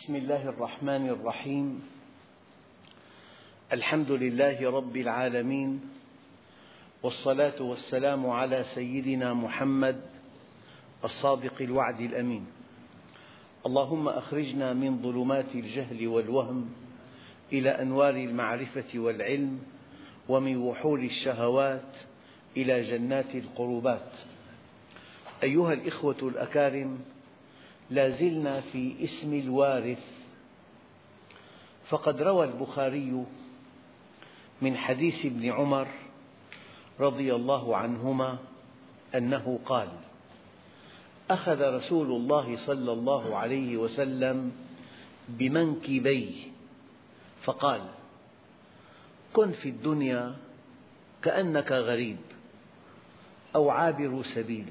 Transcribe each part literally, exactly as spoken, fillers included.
بسم الله الرحمن الرحيم. الحمد لله رب العالمين، والصلاة والسلام على سيدنا محمد الصادق الوعد الأمين. اللهم أخرجنا من ظلمات الجهل والوهم إلى أنوار المعرفة والعلم، ومن وحول الشهوات إلى جنات القربات. أيها الإخوة الأكارم، لا زلنا في اسم الوارث، فقد روى البخاري من حديث ابن عمر رضي الله عنهما أنه قال: أخذ رسول الله صلى الله عليه وسلم بمنكبيه فقال: كن في الدنيا كأنك غريب أو عابر سبيل.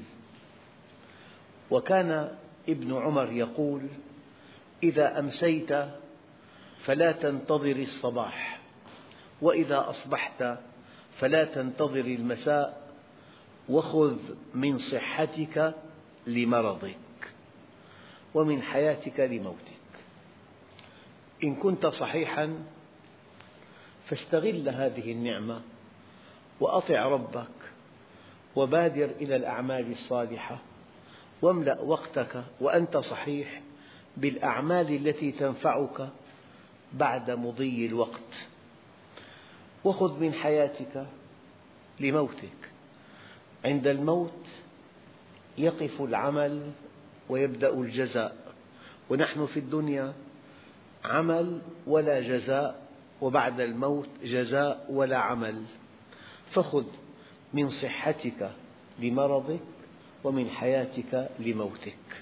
وكان ابن عمر يقول: إذا أمسيت فلا تنتظر الصباح، وإذا أصبحت فلا تنتظر المساء، وخذ من صحتك لمرضك ومن حياتك لموتك. إن كنت صحيحا فاستغل هذه النعمة وأطع ربك، وبادر إلى الأعمال الصالحة، واملأ وقتك وأنت صحيح بالأعمال التي تنفعك بعد مضي الوقت، وخذ من حياتك لموتك. عند الموت يقف العمل ويبدأ الجزاء، ونحن في الدنيا عمل ولا جزاء، وبعد الموت جزاء ولا عمل. فخذ من صحتك لمرضك ومن حياتك لموتك.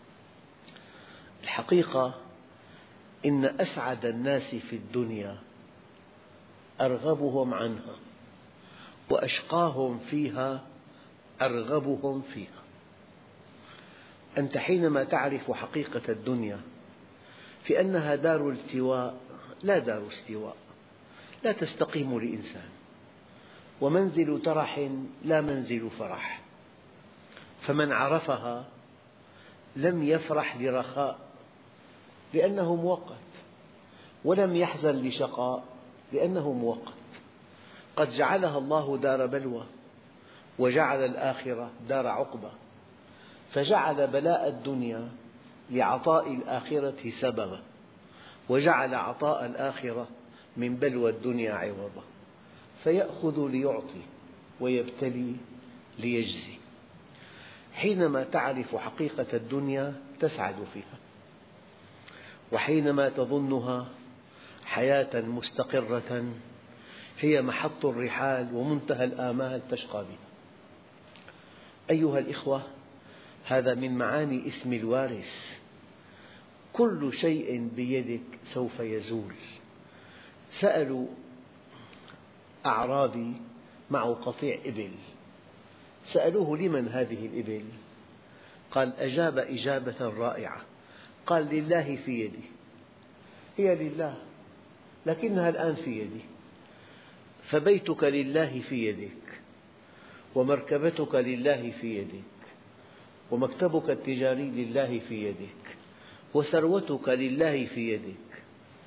الحقيقة إن أسعد الناس في الدنيا أرغبهم عنها، وأشقاهم فيها أرغبهم فيها. أنت حينما تعرف حقيقة الدنيا في أنها دار التواء لا دار استواء، لا تستقيم لإنسان، ومنزل ترح لا منزل فرح. فمن عرفها لم يفرح لرخاء لأنه مؤقت، ولم يحزن لشقاء لأنه مؤقت. قد جعلها الله دار بلوى، وجعل الآخرة دار عقبى، فجعل بلاء الدنيا لعطاء الآخرة سببا، وجعل عطاء الآخرة من بلوى الدنيا عوضا. فيأخذ ليعطي ويبتلي ليجزي. حينما تعرف حقيقة الدنيا تسعد فيها، وحينما تظنها حياة مستقرة هي محط الرحال ومنتهى الآمال تشقى بها. أيها الإخوة، هذا من معاني اسم الوارث. كل شيء بيدك سوف يزول. سألوا أعرابي معه قطيع إبل، سألوه: لمن هذه الإبل؟ قال: أجاب إجابة رائعة، قال: لله في يدي. هي لله لكنها الآن في يدي. فبيتك لله في يدك، ومركبتك لله في يدك، ومكتبك التجاري لله في يدك، وثروتك لله في يدك.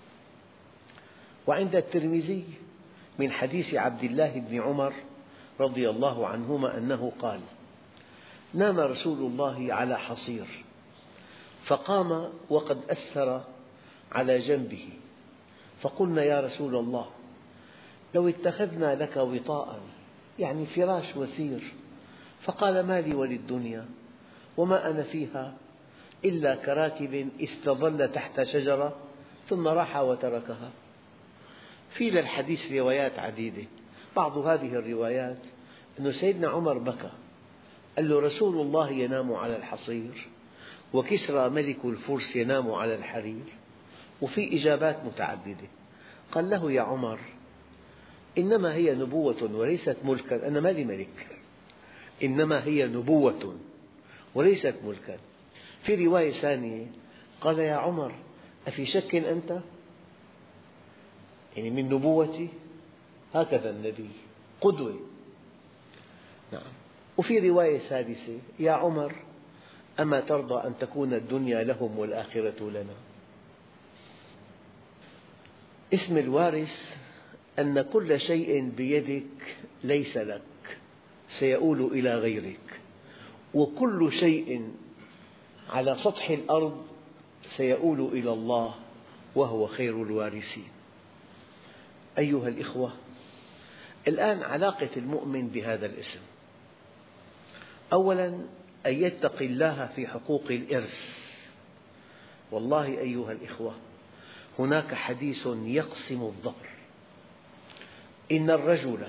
وعند الترمذي من حديث عبد الله بن عمر رضي الله عنهما أنه قال: نام رسول الله على حصير، فقام وقد أثر على جنبه، فقلنا: يا رسول الله، لو اتخذنا لك وطاء، يعني فراش وسير. فقال: ما لي وللدنيا وما أنا فيها إلا كراكب استظل تحت شجرة ثم راح وتركها. في للحديث روايات عديدة. بعض هذه الروايات أن سيدنا عمر بكى، قال له: رسول الله ينام على الحصير، وكسرى ملك الفرس ينام على الحرير. وفي إجابات متعددة. قال له: يا عمر، إنما هي نبوة وليست ملكا، أنا ما لي ملك، إنما هي نبوة وليست ملكا. في رواية ثانية قال: يا عمر، أفي شك أنت؟ يعني من نبوتي؟ هكذا النبي قدوة. نعم. وفي رواية ثالثة: يا عمر، أما ترضى أن تكون الدنيا لهم والآخرة لنا؟ اسم الوارث أن كل شيء بيدك ليس لك سيؤول إلى غيرك، وكل شيء على سطح الأرض سيؤول إلى الله وهو خير الوارثين. أيها الإخوة، الآن علاقة المؤمن بهذا الاسم، أولاً أن يتقي الله في حقوق الإرث. والله أيها الإخوة، هناك حديث يقسم الظهر: إن الرجل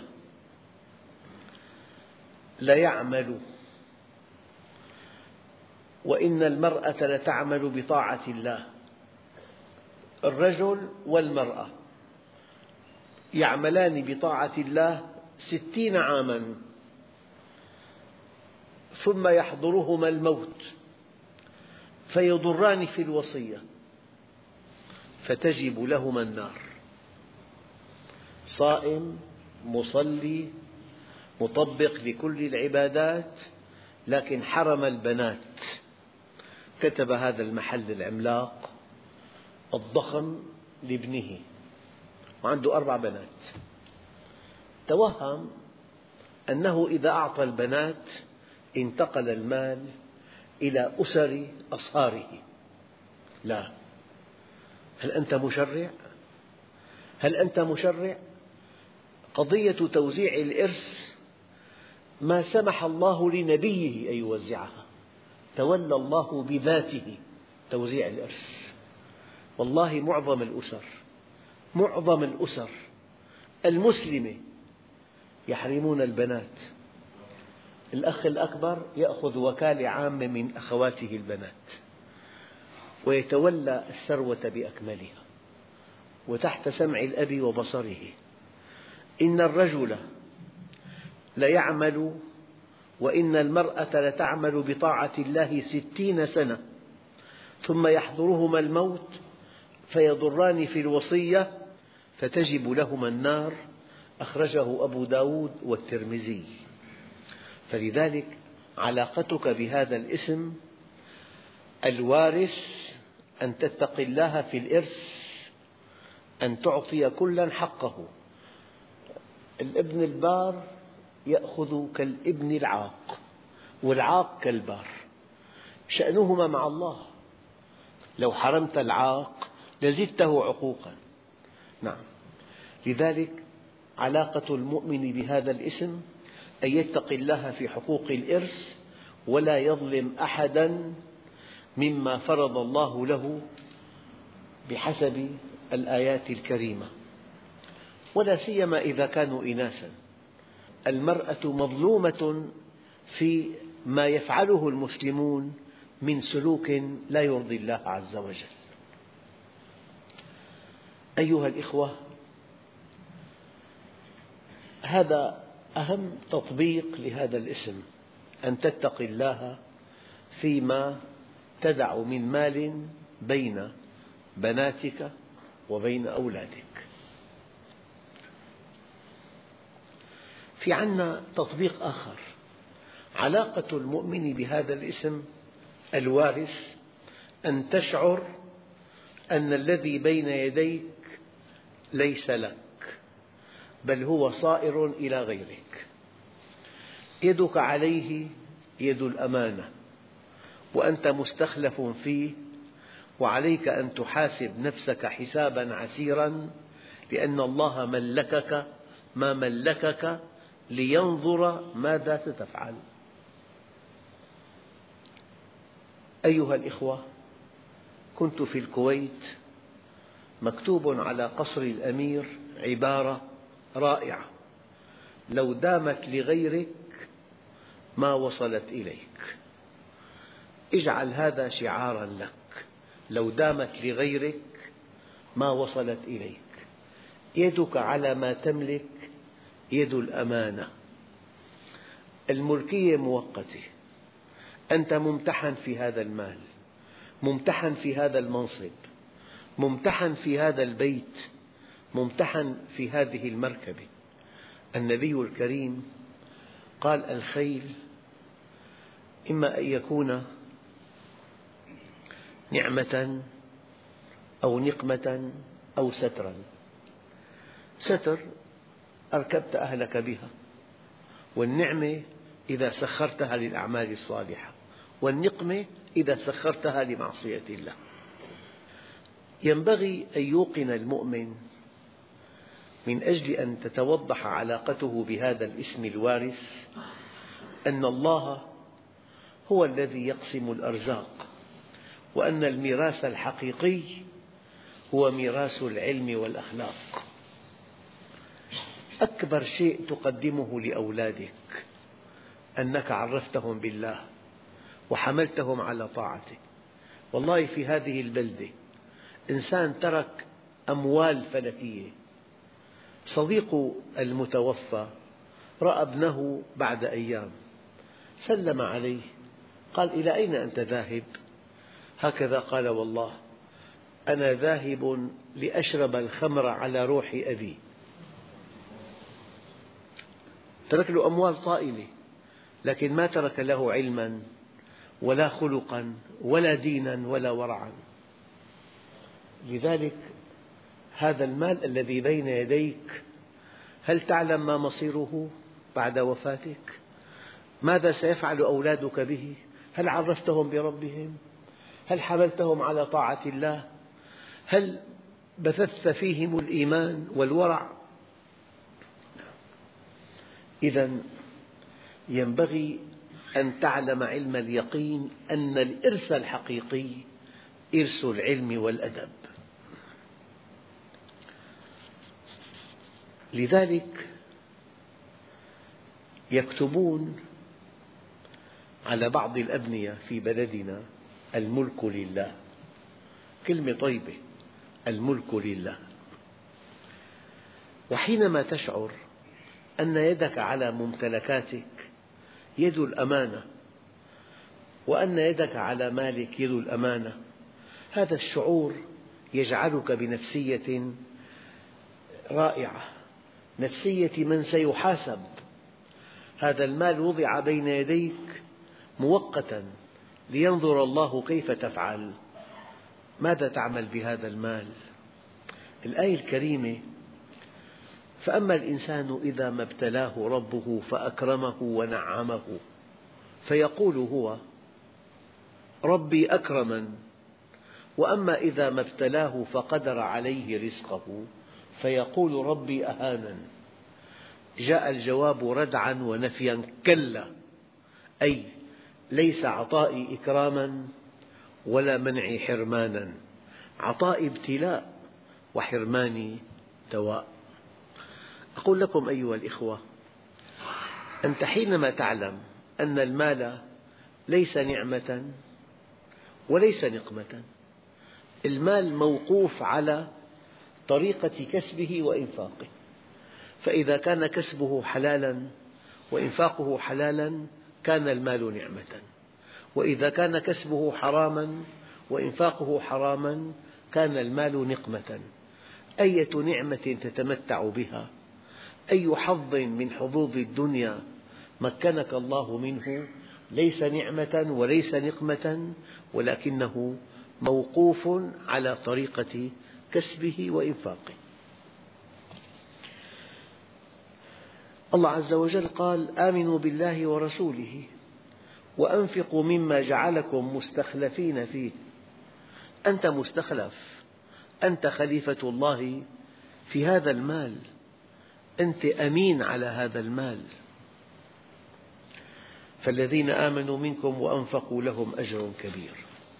ليعمل وإن المرأة لتعمل بطاعة الله. الرجل والمرأة يعملان بطاعة الله ستين عاماً، ثم يحضرهما الموت فيضران في الوصية فتجب لهما النار. صائم، مصلي، مطبق لكل العبادات، لكن حرم البنات. كتب هذا المحل العملاق الضخم لابنه وعنده أربع بنات، توهم أنه إذا أعطى البنات انتقل المال إلى أسر أصهاره. لا، هل أنت مشرع؟ هل أنت مشرع؟ قضية توزيع الإرث ما سمح الله لنبيه أن يوزعها، تولى الله بذاته توزيع الإرث. والله معظم الأسر معظم الأسر المسلمة يحرمون البنات. الأخ الأكبر يأخذ وكالة عامة من أخواته البنات ويتولى الثروة بأكملها وتحت سمع الأب وبصره. إن الرجل ليعمل وإن المرأة لتعمل بطاعة الله ستين سنة، ثم يحضرهما الموت فيضران في الوصية فتجب لهما النار. أخرجه أبو داود والترمذي. فلذلك علاقتك بهذا الاسم الوارث أن تتقي الله في الإرث، أن تعطي كلا حقه. الابن البار يأخذ كالابن العاق، والعاق كالبار، شأنهما مع الله. لو حرمت العاق لزدته عقوقا. نعم، لذلك علاقة المؤمن بهذا الاسم أن يتقي الله في حقوق الإرث ولا يظلم أحداً مما فرض الله له بحسب الآيات الكريمة، ولا سيما إذا كانوا إناثاً. المرأة مظلومة في ما يفعله المسلمون من سلوك لا يرضي الله عز وجل. أيها الإخوة، هذا أهم تطبيق لهذا الاسم، أن تتقي الله فيما تدع من مال بين بناتك وبين أولادك. في عندنا تطبيق آخر، علاقة المؤمن بهذا الاسم الوارث أن تشعر أن الذي بين يديك ليس لك، بل هو صائر إلى غيرك. يدك عليه يد الأمانة، وأنت مستخلف فيه، وعليك أن تحاسب نفسك حسابا عسيرا، لأن الله ملكك ما ملكك لينظر ماذا ستفعل. أيها الإخوة، كنت في الكويت، مكتوب على قصر الأمير عبارة رائعة: لو دامت لغيرك ما وصلت إليك. اجعل هذا شعاراً لك: لو دامت لغيرك ما وصلت إليك. يدك على ما تملك يد الأمانة. الملكية مؤقتة، أنت ممتحن في هذا المال، ممتحن في هذا المنصب، ممتحن في هذا البيت، ممتحن في هذه المركبة. النبي الكريم قال: الخيل إما أن يكون نعمة أو نقمة أو سترا. ستر أركبت أهلك بها، والنعمة إذا سخرتها للأعمال الصالحة، والنقمة إذا سخرتها لمعصية الله. ينبغي أن يوقن المؤمن من أجل أن تتوضح علاقته بهذا الاسم الوارث أن الله هو الذي يقسم الأرزاق، وأن الميراث الحقيقي هو ميراث العلم والأخلاق. أكبر شيء تقدمه لأولادك أنك عرفتهم بالله وحملتهم على طاعته. والله في هذه البلدة إنسان ترك أموال فلكية، صديق المتوفى رأى ابنه بعد أيام، سلم عليه، قال: إلى أين أنت ذاهب؟ هكذا قال: والله أنا ذاهب لأشرب الخمر على روح أبي. ترك له أموال طائلة، لكن ما ترك له علما ولا خلقا ولا دينا ولا ورعا. لذلك هذا المال الذي بين يديك، هل تعلم ما مصيره بعد وفاتك؟ ماذا سيفعل أولادك به؟ هل عرفتهم بربهم؟ هل حملتهم على طاعة الله؟ هل بثثت فيهم الإيمان والورع؟ إذا ينبغي أن تعلم علم اليقين أن الإرث الحقيقي إرث العلم والأدب. لذلك يكتبون على بعض الأبنية في بلدنا: الملك لله. كلمة طيبة، الملك لله. وحينما تشعر أن يدك على ممتلكاتك يد الأمانة، وأن يدك على مالك يد الأمانة، هذا الشعور يجعلك بنفسية رائعة، نفسية من سيحاسب. هذا المال وضع بين يديك مؤقتا لينظر الله كيف تفعل، ماذا تعمل بهذا المال. الآية الكريمة: فأما الإنسان إذا ما ابتلاه ربه فأكرمه ونعمه فيقول هو ربي أكرمن، وأما إذا ما ابتلاه فقدر عليه رزقه فيقول ربي أهانن. جاء الجواب ردعا ونفيا: كلا، أي ليس عطائي إكراما ولا منعي حرمانا، عطائي ابتلاء وحرماني دواء. أقول لكم أيها الإخوة، أنت حينما تعلم أن المال ليس نعمة وليس نقمة، المال موقوف على طريقة كسبه وإنفاقه، فإذا كان كسبه حلالا وإنفاقه حلالا كان المال نعمة، وإذا كان كسبه حراما وإنفاقه حراما كان المال نقمة. أية نعمة تتمتع بها، أي حظ من حظوظ الدنيا مكنك الله منه ليس نعمة وليس نقمة، ولكنه موقوف على طريقة كسبه وإنفاقه. الله عز وجل قال: آمنوا بالله ورسوله وأنفقوا مما جعلكم مستخلفين فيه. أنت مستخلف، أنت خليفة الله في هذا المال، أنت أمين على هذا المال. فالذين آمنوا منكم وأنفقوا لهم أجر كبير.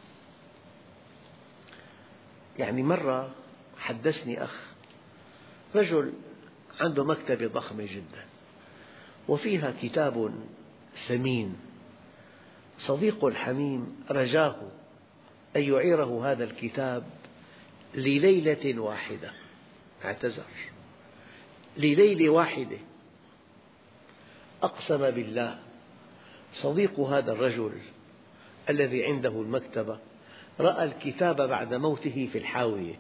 يعني مرة حدثني أخ، رجل عنده مكتبة ضخمة جدا وفيها كتاب ثمين، صديقه الحميم رجاه أن يعيره هذا الكتاب لليلة واحدة، اعتذر لليلة واحدة. أقسم بالله صديق هذا الرجل الذي عنده المكتبة رأى الكتاب بعد موته في الحاوية.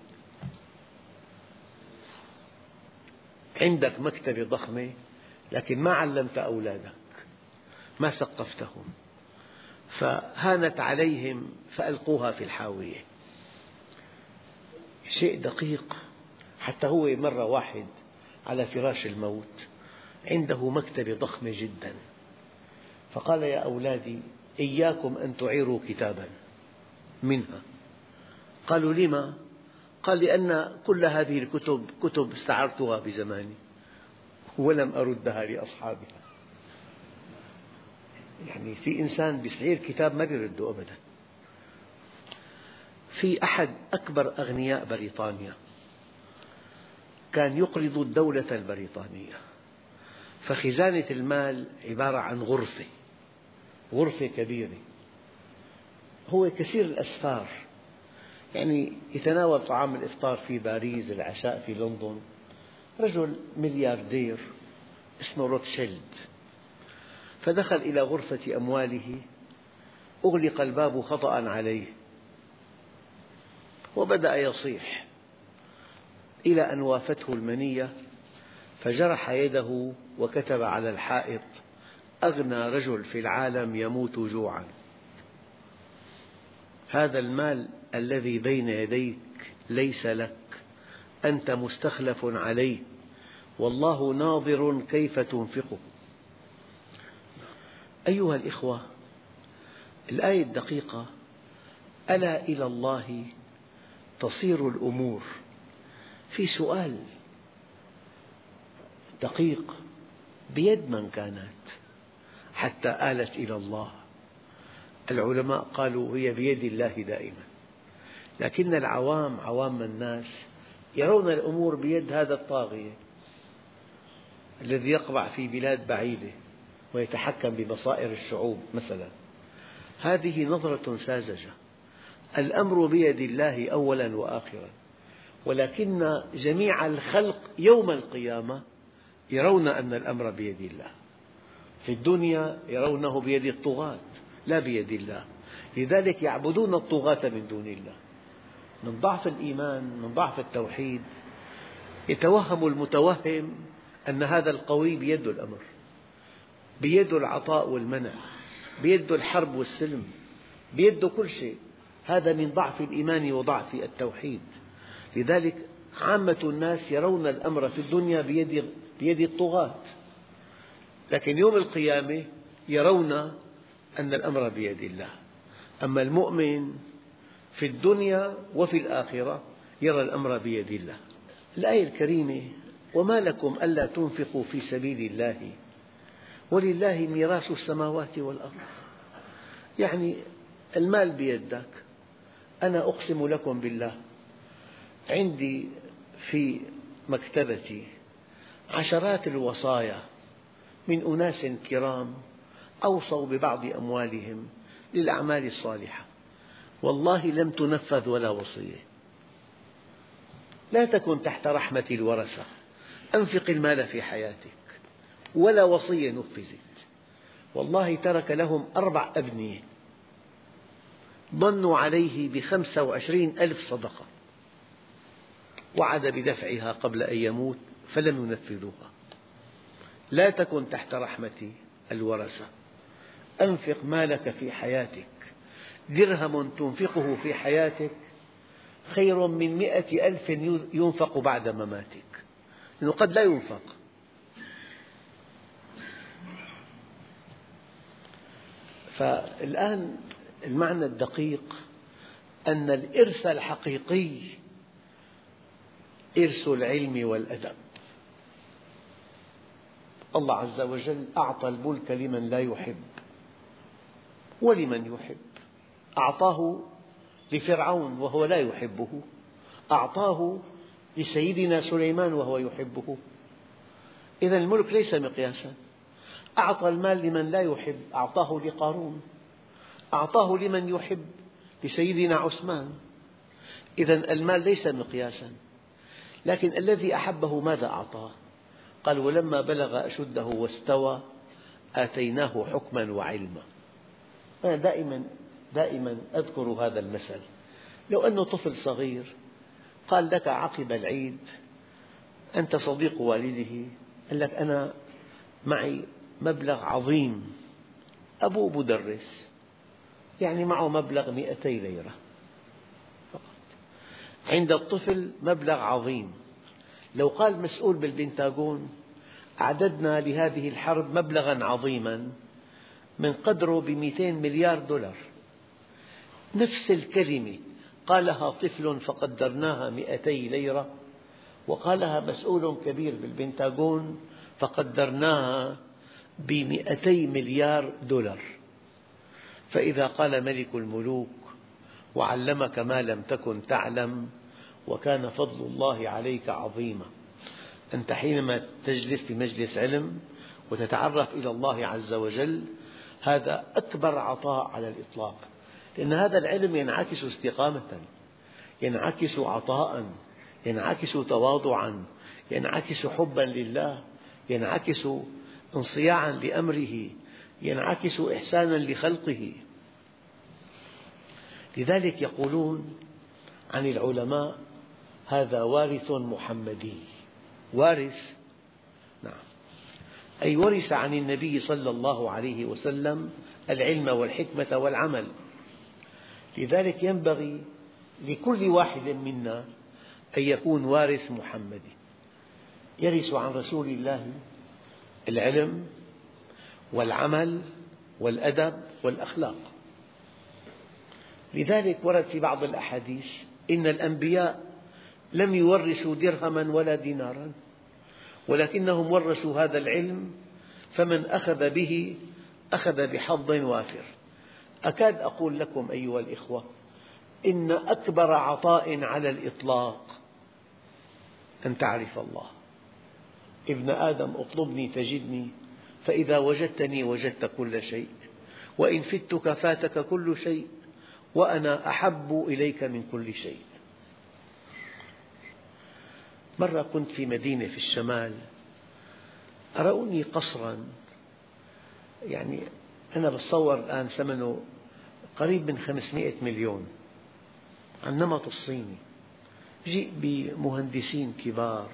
عندك مكتبة ضخمة لكن ما علمت أولادك، ما ثقفتهم، فهانت عليهم فألقوها في الحاوية. شيء دقيق. حتى هو مرة واحد على فراش الموت، عنده مكتبة ضخمة جدا، فقال: يا أولادي، إياكم أن تعيروا كتابا منها. قالوا: لما؟ قال: لأن كل هذه الكتب كتب استعرتها بزماني ولم أردها لأصحابها. يعني في إنسان يستعير كتاب ما يرده أبدا. في أحد أكبر أغنياء بريطانيا كان يقرض الدولة البريطانية، فخزانة المال عبارة عن غرفة غرفة كبيرة، هو كثير الأسفار، يعني يتناول طعام الإفطار في باريس، العشاء في لندن. رجل ملياردير اسمه روتشيلد، فدخل إلى غرفة أمواله، أغلق الباب خطأ عليه وبدأ يصيح إلى أن وافته المنية، فجرح يده وكتب على الحائط: أغنى رجل في العالم يموت جوعا. هذا المال الذي بين يديك ليس لك، أنت مستخلف عليه، والله ناظر كيف تنفقه. أيها الإخوة، الآية الدقيقة: ألا إلى الله تصير الأمور. في سؤال دقيق: بيد من كانت حتى آلت إلى الله؟ العلماء قالوا: هي بيد الله دائما، لكن العوام عوام الناس يرون الأمور بيد هذا الطاغية الذي يقبع في بلاد بعيدة ويتحكم بمصائر الشعوب مثلا. هذه نظرة ساذجة. الأمر بيد الله أولا وآخرا، ولكن جميع الخلق يوم القيامة يرون أن الأمر بيد الله. في الدنيا يرونه بيد الطغاة لا بيد الله، لذلك يعبدون الطغاة من دون الله. من ضعف الإيمان، من ضعف التوحيد، يتوهم المتوهم أن هذا القوي بيده الأمر، بيده العطاء والمنع، بيده الحرب والسلم، بيده كل شيء. هذا من ضعف الإيمان وضعف التوحيد. لذلك عامة الناس يرون الأمر في الدنيا بيد, بيد الطغاة، لكن يوم القيامة يرون أن الأمر بيد الله. أما المؤمن في الدنيا وفي الآخرة يرى الأمر بيد الله. الآية الكريمة: وما لكم ألا تنفقوا في سبيل الله ولله ميراث السماوات والأرض. يعني المال بيدك. أنا أقسم لكم بالله، عندي في مكتبتي عشرات الوصايا من أناس كرام أوصوا ببعض أموالهم للأعمال الصالحة، والله لم تنفذ ولا وصية. لا تكن تحت رحمة الورثة، أنفق المال في حياتك، ولا وصية نفذت. والله ترك لهم أربع أبنية ظنوا عليه بخمسة وعشرين ألف صدقة، وعد بدفعها قبل أن يموت فلم ينفذوها. لا تكن تحت رحمة الورثة، أنفق مالك في حياتك. درهم تنفقه في حياتك خير من مئة ألف ينفق بعد مماتك، لأنه قد لا ينفق. فالآن المعنى الدقيق أن الإرث الحقيقي إرث العلم والأدب. الله عز وجل أعطى الملك لمن لا يحب ولمن يحب. أعطاه لفرعون وهو لا يحبه، أعطاه لسيدنا سليمان وهو يحبه. إذن الملك ليس مقياسا. أعطى المال لمن لا يحب، أعطاه لقارون، أعطاه لمن يحب لسيدنا عثمان. إذن المال ليس مقياسا، لكن الذي أحبه ماذا أعطاه؟ قال: ولما بلغ أشده واستوى آتيناه حكما وعلما. أنا دائما دائما أذكر هذا المثل. لو أنه طفل صغير قال لك عقب العيد: أنت صديق والده، قال لك: أنا معي مبلغ عظيم، أبوه مدرس، يعني معه مبلغ مئتي ليرة فقط. عند الطفل مبلغ عظيم، لو قال مسؤول بالبنتاغون أعددنا لهذه الحرب مبلغا عظيما من قدره بمئتين مليار دولار، نفس الكلمة قالها طفل فقدرناها مئتي ليرة، وقالها مسؤول كبير بالبنتاغون فقدرناها بمئتي مليار دولار. فإذا قال ملك الملوك وعلمك ما لم تكن تعلم وكان فضل الله عليك عظيما، أنت حينما تجلس في مجلس علم وتتعرف إلى الله عز وجل هذا أكبر عطاء على الإطلاق، لأن هذا العلم ينعكس استقامة، ينعكس عطاء، ينعكس تواضعا، ينعكس حبا لله، ينعكس انصياعا لأمره، ينعكس إحسانا لخلقه. لذلك يقولون عن العلماء هذا وارث محمدي. وارث، نعم، أي ورث عن النبي صلى الله عليه وسلم العلم والحكمة والعمل. لذلك ينبغي لكل واحد منا أن يكون وارث محمدي، يرث عن رسول الله العلم والعمل والأدب والأخلاق. لذلك ورد في بعض الأحاديث إن الأنبياء لم يورثوا درهما ولا دينارا، ولكنهم ورثوا هذا العلم، فمن أخذ به أخذ بحظ وافر. أكاد أقول لكم أيها الإخوة إن أكبر عطاء على الإطلاق أن تعرف الله. ابن آدم اطلبني تجدني، فإذا وجدتني وجدت كل شيء، وإن فتك فاتك كل شيء، وأنا أحب إليك من كل شيء. مرة كنت في مدينة في الشمال، أروني قصرا، يعني أنا بتصور الآن ثمنه قريب من خمسمئة مليون، عن نمط الصيني، جيء بمهندسين كبار،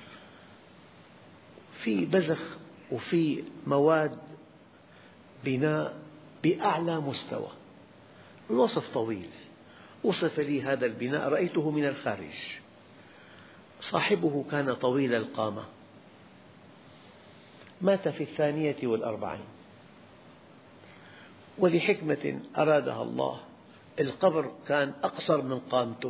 في بزخ وفي مواد بناء بأعلى مستوى. الوصف طويل، وصف لي هذا البناء رأيته من الخارج. صاحبه كان طويل القامة، مات في الثانية والأربعين، ولحكمة أرادها الله القبر كان أقصر من قامته،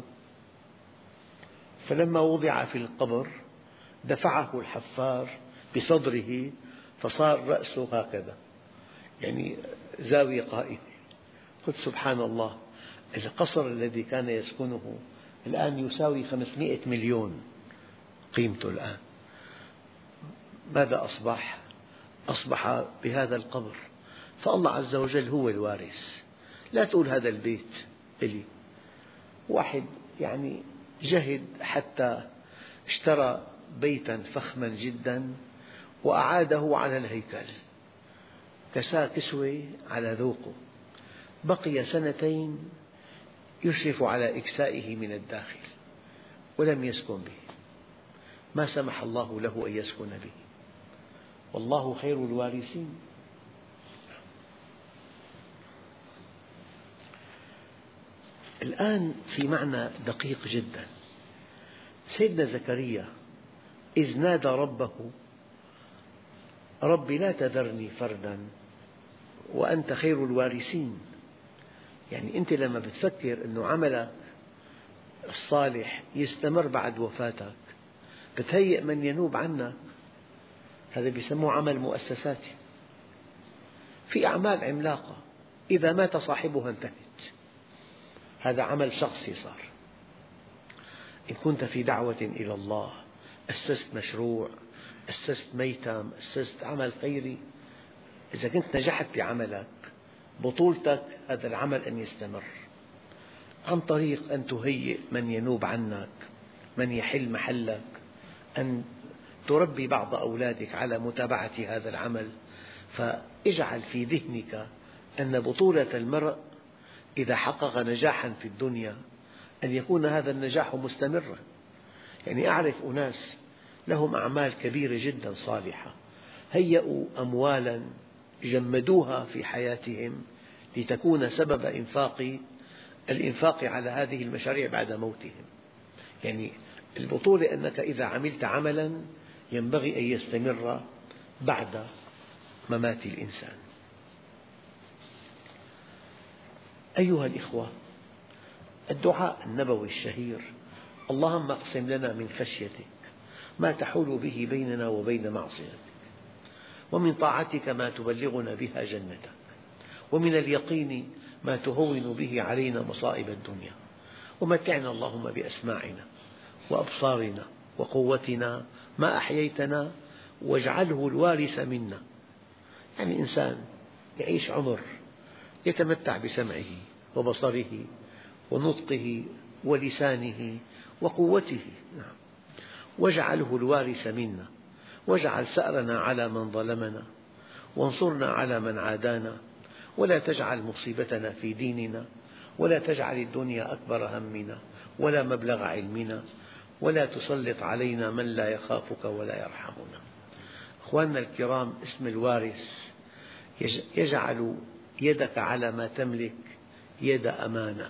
فلما وضع في القبر دفعه الحفار بصدره فصار رأسه هكذا، يعني زاوية قائمة. قلت سبحان الله، القصر الذي كان يسكنه الآن يساوي خمسمئة مليون قيمته الآن، ماذا أصبح؟ أصبح بهذا القبر. فالله عز وجل هو الوارث. لا تقول هذا البيت إلي. واحد يعني جهد حتى اشترى بيتا فخما جدا وأعاده على الهيكل، كساه كسوة على ذوقه، بقي سنتين يشرف على إكسائه من الداخل ولم يسكن به، ما سمح الله له أن يسكن به، والله خير الوارثين. الآن في معنى دقيق جدا، سيدنا زكريا إذ نادى ربه رب لا تذرني فردا وأنت خير الوارثين. يعني أنت لما بتفكر أن عملك الصالح يستمر بعد وفاتك بتهيئ من ينوب عنك، هذا يسموه عمل مؤسساتي. في أعمال عملاقة إذا مات صاحبها انتهت، هذا عمل شخصي صار. إن كنت في دعوة إلى الله، أسست مشروع، أسست ميتم، أسست عمل خيري، إذا كنت نجحت في عملك بطولتك هذا العمل أن يستمر، عن طريق أن تهيئ من ينوب عنك، من يحل محلك، أن تربي بعض أولادك على متابعة هذا العمل. فاجعل في ذهنك أن بطولة المرء إذا حقق نجاحا في الدنيا أن يكون هذا النجاح مستمرا. يعني أعرف أناس لهم أعمال كبيرة جدا صالحة، هيئوا أموالا جمدوها في حياتهم لتكون سبب إنفاق الإنفاق على هذه المشاريع بعد موتهم. يعني البطولة أنك إذا عملت عملا ينبغي أن يستمر بعد ممات الإنسان. أيها الإخوة، الدعاء النبوي الشهير: اللهم اقسم لنا من خشيتك ما تحول به بيننا وبين معصيتك، ومن طاعتك ما تبلغنا بها جنتك، ومن اليقين ما تهون به علينا مصائب الدنيا، ومتعنا اللهم بأسماعنا وأبصارنا وقوتنا ما أحييتنا واجعله الوارث منا. يعني إنسان يعيش عمر يتمتع بسمعه وبصره ونطقه ولسانه وقوته، نعم. واجعله الوارث منا، واجعل ثأرنا على من ظلمنا، وانصرنا على من عادانا، ولا تجعل مصيبتنا في ديننا، ولا تجعل الدنيا أكبر همنا ولا مبلغ علمنا، ولا تسلط علينا من لا يخافك ولا يرحمنا. أخواننا الكرام، اسم الوارث يجعل يدك على ما تملك يد أمانة.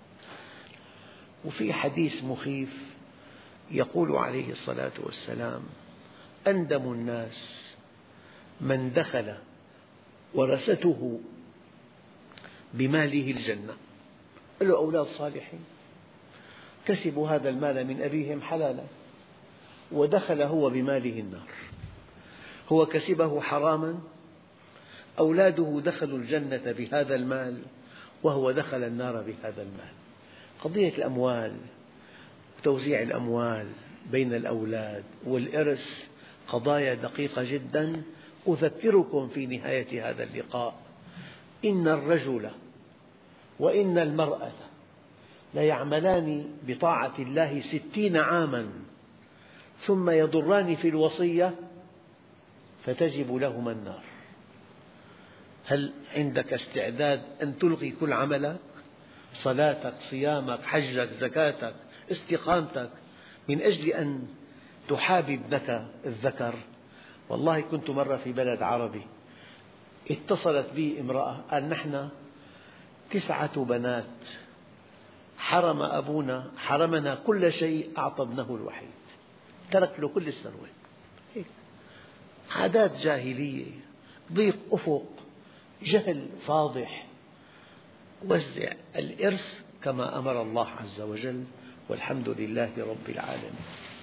وفي حديث مخيف يقول عليه الصلاة والسلام: أندم الناس من دخل ورثته بماله الجنة. له أولاد صالحين كسبوا هذا المال من أبيهم حلالا، ودخل هو بماله النار. هو كسبه حراما، أولاده دخلوا الجنة بهذا المال، وهو دخل النار بهذا المال. قضية الأموال وتوزيع الأموال بين الأولاد والإرث قضايا دقيقة جدا. أذكركم في نهاية هذا اللقاء: إن الرجل وإن المرأة ليعملان بطاعة الله ستين عاما ثم يضران في الوصية فتجب لهما النار. هل عندك استعداد أن تلغي كل عملك؟ صلاتك، صيامك، حجك، زكاتك، استقامتك، من أجل أن تحابي ابنك الذكر؟ والله كنت مرة في بلد عربي، اتصلت بي امرأة، قال: نحن تسعة بنات، حرم أبونا حرمنا كل شيء أعطى ابنه الوحيد، ترك له كل الثروة. عادات جاهلية، ضيق أفق، جهل فاضح. وزع الإرث كما أمر الله عز وجل، والحمد لله رب العالمين.